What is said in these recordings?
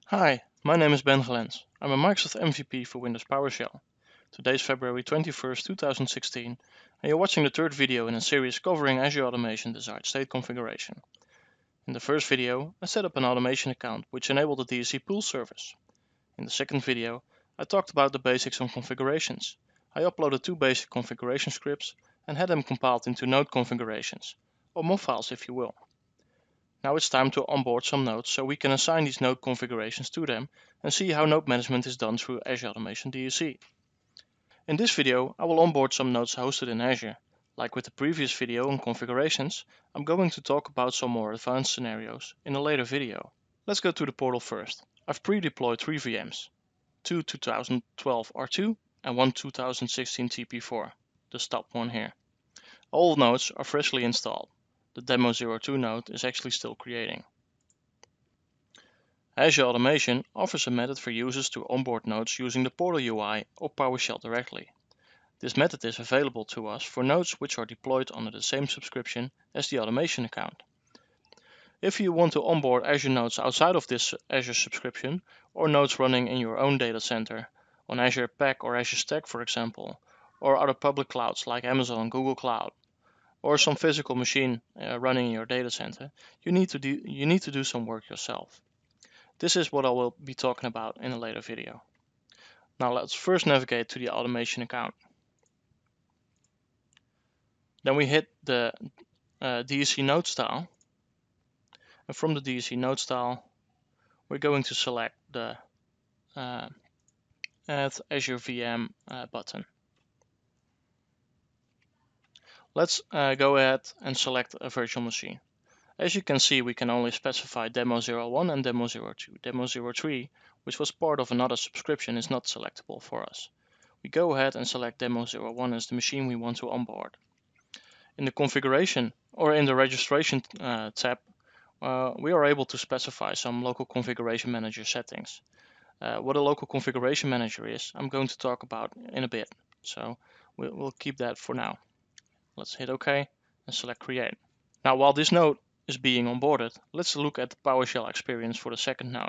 Hi, my name is Ben Glens. I'm a Microsoft MVP for Windows PowerShell. Today is February 21st, 2016, and you're watching the third video in a series covering Azure Automation Desired State Configuration. In the first video, I set up an automation account which enabled the DSC pool service. In the second video, I talked about the basics on configurations. I uploaded two basic configuration scripts and had them compiled into node configurations, or MOF files if you will. Now it's time to onboard some nodes so we can assign these node configurations to them and see how node management is done through Azure Automation DSC. In this video, I will onboard some nodes hosted in Azure. Like with the previous video on configurations, I'm going to talk about some more advanced scenarios in a later video. Let's go to the portal first. I've pre-deployed 3 VMs, 2 2012 R2 and 1 2016 TP4, the top one here. All nodes are freshly installed. The Demo02 node is actually still creating. Azure Automation offers a method for users to onboard nodes using the Portal UI or PowerShell directly. This method is available to us for nodes which are deployed under the same subscription as the automation account. If you want to onboard Azure nodes outside of this Azure subscription, or nodes running in your own data center, on Azure Pack or Azure Stack for example, or other public clouds like Amazon and Google Cloud, or some physical machine running in your data center, you need to do some work yourself. This is what I will be talking about in a later video. Now let's first navigate to the automation account. Then we hit the DSC node style. And from the DSC node style, we're going to select the Add Azure VM button. Let's go ahead and select a virtual machine. As you can see, we can only specify Demo01 and Demo02. Demo03, which was part of another subscription, is not selectable for us. We go ahead and select Demo01 as the machine we want to onboard. In the configuration or in the registration tab, we are able to specify some local configuration manager settings. What a local configuration manager is, I'm going to talk about in a bit, so we'll keep that for now. Let's hit OK and select Create. Now, while this node is being onboarded, let's look at the PowerShell experience for the second node.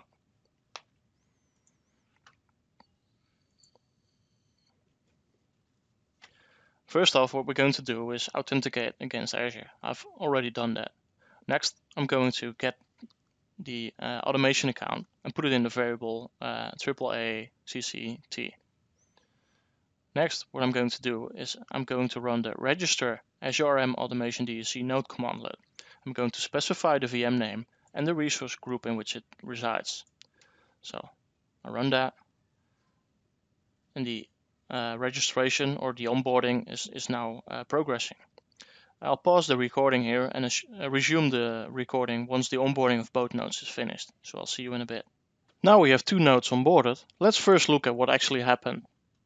First off, what we're going to do is authenticate against Azure. I've already done that. Next, I'm going to get the automation account and put it in the variable AAA CCT. Next, what I'm going to do is I'm going to run the register Azure RM Automation DSC node commandlet. I'm going to specify the VM name and the resource group in which it resides. So I run that, and the registration or the onboarding is now progressing. I'll pause the recording here and resume the recording once the onboarding of both nodes is finished. So I'll see you in a bit. Now we have two nodes onboarded. Let's first look at what actually happened.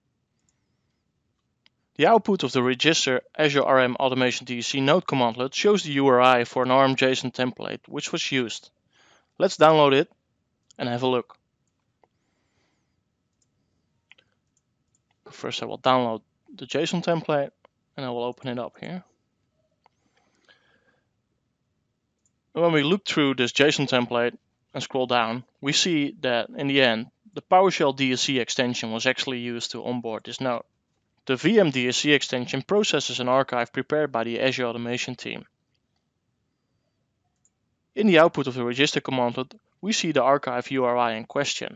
The output of the register Azure RM Automation DSC node commandlet shows the URI for an ARM JSON template which was used. Let's download it and have a look. First I will download the JSON template and I will open it up here. When we look through this JSON template and scroll down, we see that in the end the PowerShell DSC extension was actually used to onboard this node. The VM DSC extension processes an archive prepared by the Azure Automation team. In the output of the register commandlet, we see the archive URI in question.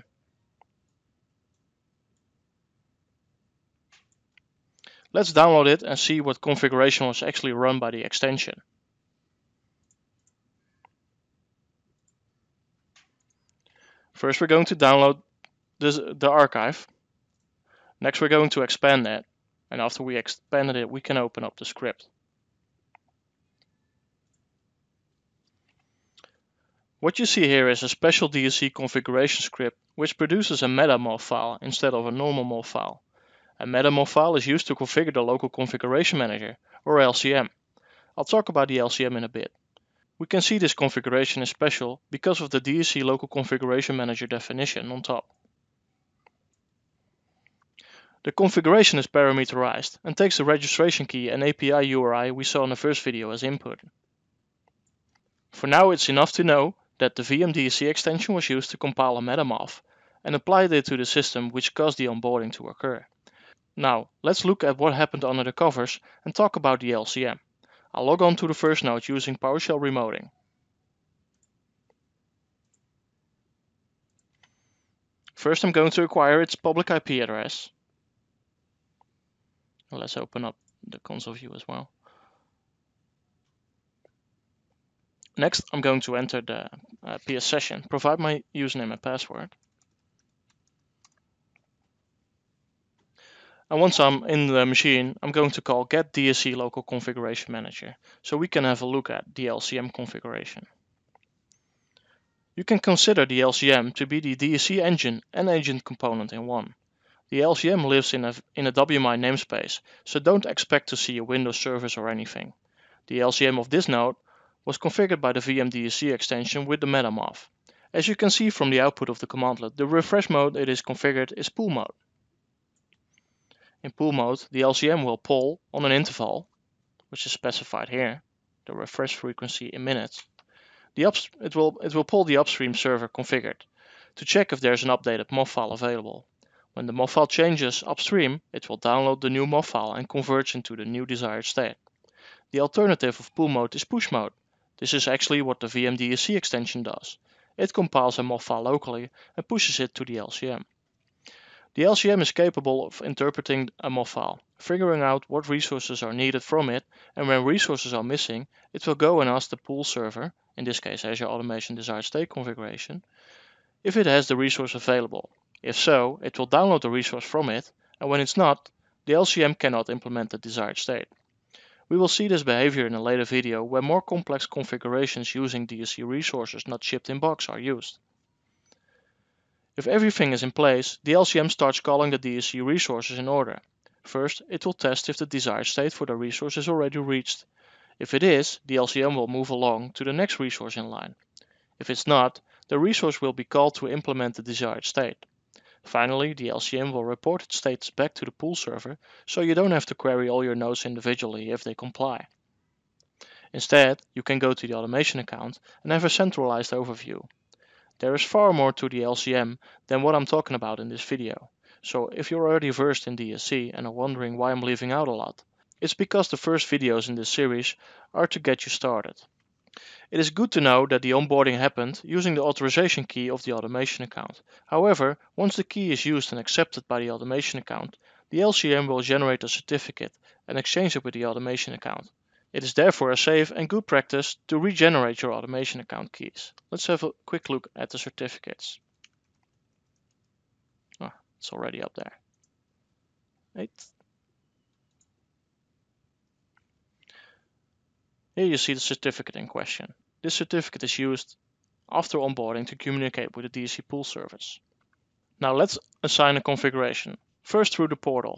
Let's download it and see what configuration was actually run by the extension. First, we're going to download the archive. Next, we're going to expand that. And after we expanded it, we can open up the script. What you see here is a special DSC configuration script which produces a MetaMof file instead of a normal MOF file. A MetaMof file is used to configure the local configuration manager, or LCM. I'll talk about the LCM in a bit. We can see this configuration is special because of the DSC local configuration manager definition on top. The configuration is parameterized and takes the registration key and API URI we saw in the first video as input. For now, it's enough to know that the VMDC extension was used to compile a MetaMoff and applied it to the system, which caused the onboarding to occur. Now, let's look at what happened under the covers and talk about the LCM. I'll log on to the first node using PowerShell remoting. First, I'm going to acquire its public IP address. Let's open up the console view as well. Next, I'm going to enter the PS session, provide my username and password. And once I'm in the machine, I'm going to call get DSC local configuration manager, so we can have a look at the LCM configuration. You can consider the LCM to be the DSC engine and agent component in one. The LCM lives in a WMI namespace, so don't expect to see a Windows service or anything. The LCM of this node was configured by the VMDSC extension with the MetaMoff. As you can see from the output of the commandlet, the refresh mode it is configured is pool mode. In pool mode, the LCM will poll on an interval, which is specified here, the refresh frequency in minutes. It will pull the upstream server configured to check if there's an updated MOV file available. When the MOV file changes upstream, it will download the new MOV file and converge into the new desired state. The alternative of pool mode is push mode. This is actually what the VMDSC extension does. It compiles a MOV file locally and pushes it to the LCM. The LCM is capable of interpreting a MOV file, figuring out what resources are needed from it, and when resources are missing, it will go and ask the pool server, in this case Azure Automation Desired State Configuration, if it has the resource available. If so, it will download the resource from it, and when it's not, the LCM cannot implement the desired state. We will see this behavior in a later video where more complex configurations using DSC resources not shipped in box are used. If everything is in place, the LCM starts calling the DSC resources in order. First, it will test if the desired state for the resource is already reached. If it is, the LCM will move along to the next resource in line. If it's not, the resource will be called to implement the desired state. Finally, the LCM will report its status back to the pool server, so you don't have to query all your nodes individually if they comply. Instead, you can go to the automation account and have a centralized overview. There is far more to the LCM than what I'm talking about in this video, so if you're already versed in DSC and are wondering why I'm leaving out a lot, it's because the first videos in this series are to get you started. It is good to know that the onboarding happened using the authorization key of the automation account. However, once the key is used and accepted by the automation account, the LCM will generate a certificate and exchange it with the automation account. It is therefore a safe and good practice to regenerate your automation account keys. Let's have a quick look at the certificates. It's already up there. 8. Here you see the certificate in question. This certificate is used after onboarding to communicate with the DSC pool service. Now let's assign a configuration, first through the portal.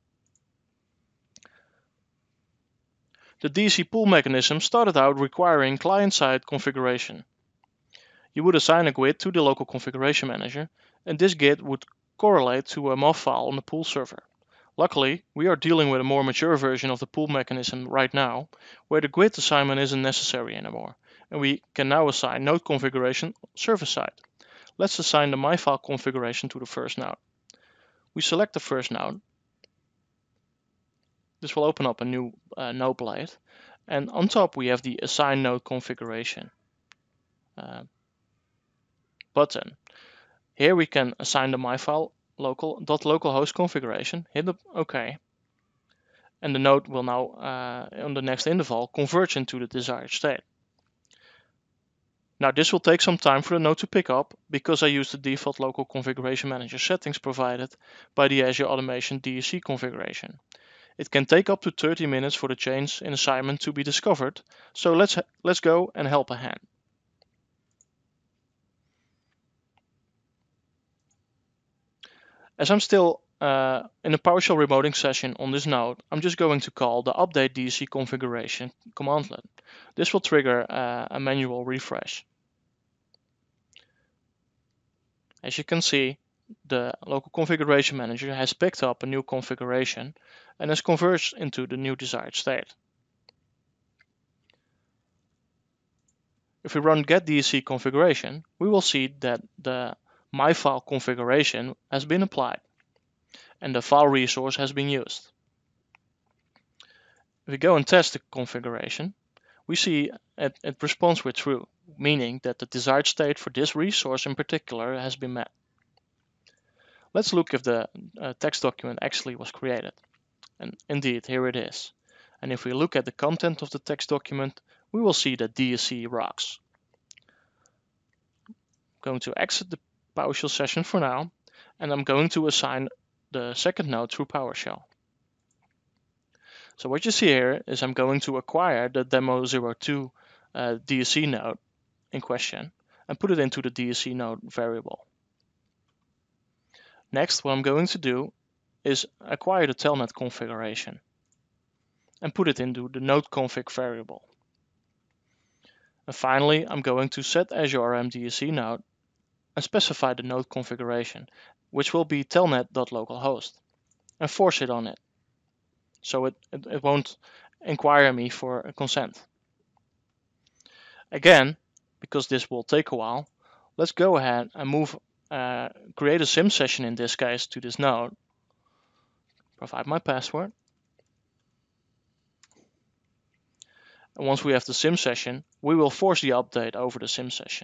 The DSC pool mechanism started out requiring client-side configuration. You would assign a GUID to the local configuration manager, and this GUID would correlate to a MOV file on the pool server. Luckily, we are dealing with a more mature version of the pool mechanism right now, where the GUID assignment isn't necessary anymore, and we can now assign node configuration server-side. Let's assign the MyFile configuration to the first node. We select the first node. This will open up a new node blade, and on top we have the Assign Node Configuration button. Here we can assign the MyFile localhost configuration, hit the OK, and the node will now, on the next interval, converge into the desired state. Now this will take some time for the node to pick up, because I use the default local configuration manager settings provided by the Azure Automation DSC configuration. It can take up to 30 minutes for the change in assignment to be discovered, so let's go and help a hand. As I'm still in a PowerShell remoting session on this node, I'm just going to call the update DSC configuration commandlet. This will trigger a manual refresh. As you can see, the local configuration manager has picked up a new configuration and has converged into the new desired state. If we run get DSC configuration, we will see that the my file configuration has been applied and the file resource has been used. If we go and test the configuration, we see it responds with true, meaning that the desired state for this resource in particular has been met. Let's look if the text document actually was created. And indeed, here it is. And if we look at the content of the text document, we will see that DSC rocks. I'm going to exit the PowerShell session for now, and I'm going to assign the second node through PowerShell. So what you see here is I'm going to acquire the demo02 DSC node in question and put it into the DSC node variable. Next, what I'm going to do is acquire the telnet configuration and put it into the node config variable. And finally, I'm going to set Azure RM DSC node and specify the node configuration, which will be telnet.localhost, and force it on it, so it won't inquire me for a consent. Again, because this will take a while, let's go ahead and create a sim session in this case to this node, provide my password. And once we have the sim session, we will force the update over the sim session.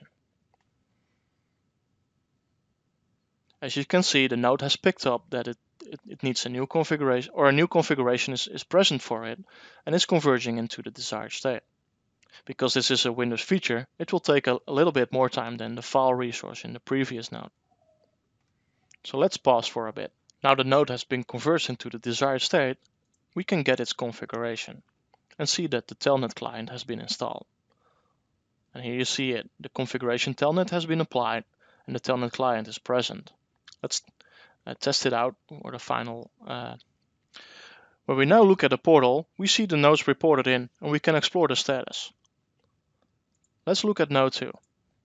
As you can see, the node has picked up that it needs a new configuration, or a new configuration is present for it, and is converging into the desired state. Because this is a Windows feature, it will take a little bit more time than the file resource in the previous node. So let's pause for a bit. Now the node has been converged into the desired state, we can get its configuration and see that the Telnet client has been installed. And here you see it, the configuration Telnet has been applied and the Telnet client is present. Let's test it out for the final. When we now look at the portal, we see the nodes reported in and we can explore the status. Let's look at node 2.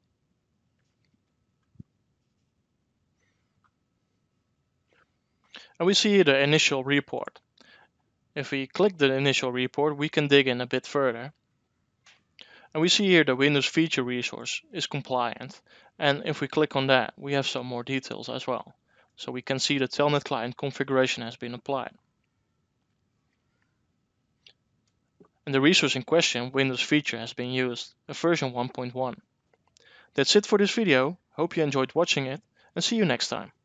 And we see the initial report. If we click the initial report, we can dig in a bit further. And we see here the Windows feature resource is compliant. And if we click on that, we have some more details as well. So we can see the Telnet client configuration has been applied. And the resource in question, Windows feature, has been used, a version 1.1. That's it for this video. Hope you enjoyed watching it, and see you next time.